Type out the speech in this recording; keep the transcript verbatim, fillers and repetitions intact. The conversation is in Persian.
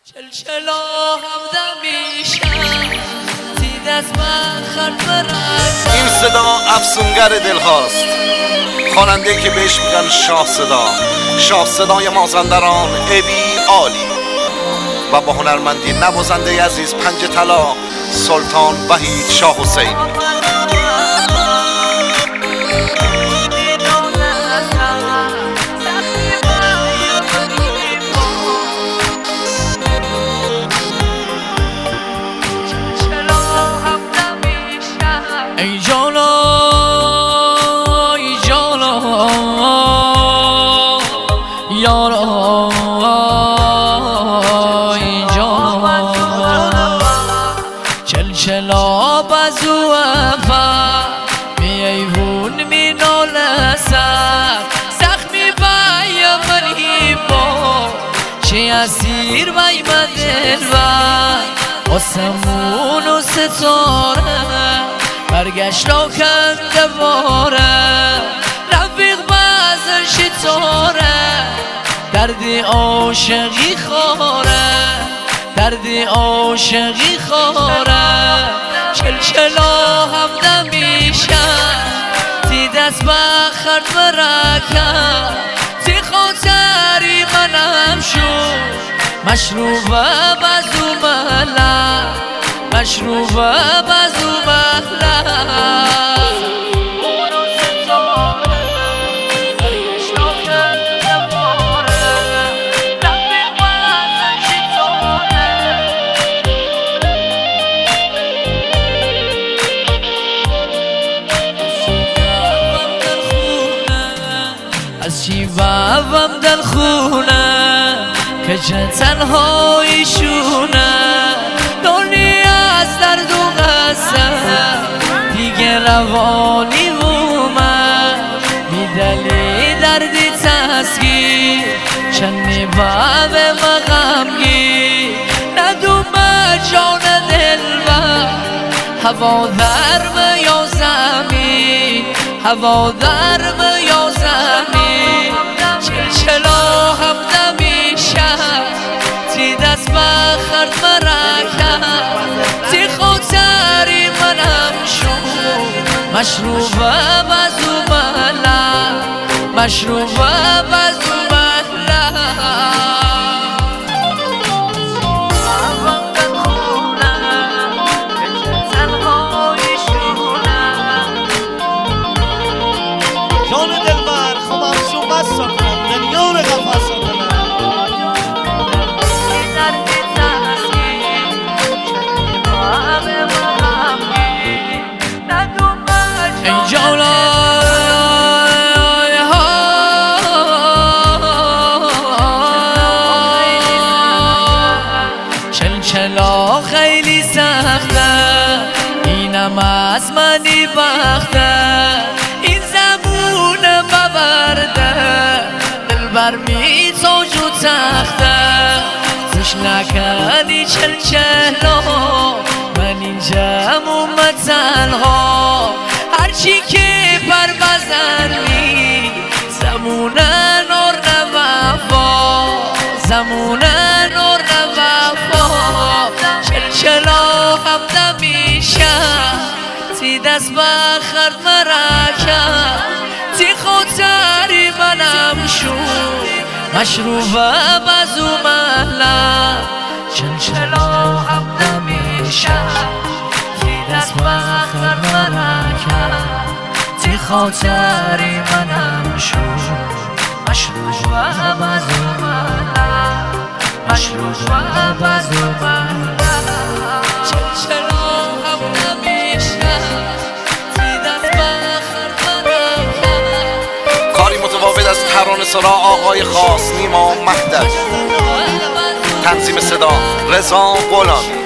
چلچلا همدم میشم دید از من خرد برد. این صدا افسونگر دلهاست، خواننده که بهش میگن شاه صدا، شاه صدای مازندران ابی عالی و با هنرمندی نوازنده عزیز پنج طلا سلطان وحید شاه حسینی. ای جانا ای جانا یارا ای جانا چلچلا بازو افا می ایوون می نالسر زخمی بای منی با چه اسیر بای مدل و آسمون و ستاره برگشت و کن دواره رفیق بازر شتاره دردی عاشقی خاره دردی عاشقی خاره چلچلا همدم میشم تی دست بخرد برکن تی خاطری منم شد مشروبه بزو ملم مشروبه بزو ملم از شیبم دل خونه که چه تنهاییشونه دنیا از درد و قصه دیگه روانی اومد میدلی دردی تسگیر چنی باب مغمگی ندومه جان دل و هوا درم یا زمین هوا درم یا زمین چلچلا همدم میشم تی دست بخرد مرکم تی خاطری منم شد مشروبه بزو ملم مشروبه بزو ملم جان دلبر خوابم شو بس کنم دنیا رو قفص کنم ای جانا چلچلا خیلی سخته اینم از منی بخته این زبون ببرده دلبر می تاج و تخته زش نکنی چلچلا من اینجام اومد تنها هرچی که پر بزنی زمونه نور نوفا زمونه نور نوفا چلچلا همدم میشم تی دست بخرد مرکم تی خاطری منم شد مشروبه بزو ملم چلچلا همدم میشم تی دست بخرد مرکم تی خاطری منم شد مشروبه بزو ملم مشروبه بزو ملم چلچلا همدم میشم تی دست بخرد مرکم کاری متفاوت از ترانه سرا آقای خاص نیما مهدوی، تنظیم صدا رضا غلام.